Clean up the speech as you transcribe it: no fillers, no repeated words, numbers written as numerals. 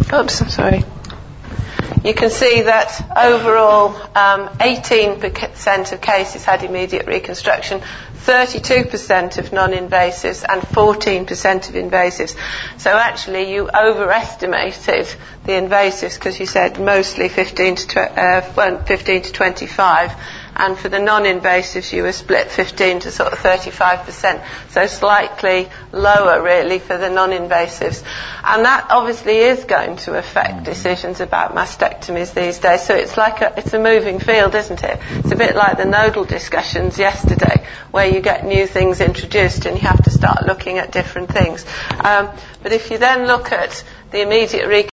Oops, I'm sorry. You can see that overall 18% of cases had immediate reconstruction, 32% of non-invasives and 14% of invasives. So actually you overestimated the invasives because you said mostly 15 to 25, and for the non-invasives you were split 15 to sort of 35%, so slightly lower really for the non-invasives. And that obviously is going to affect decisions about mastectomies these days. So it's a moving field, isn't it? It's a bit like the nodal discussions yesterday, where you get new things introduced and you have to start looking at different things. But if you then look at the immediate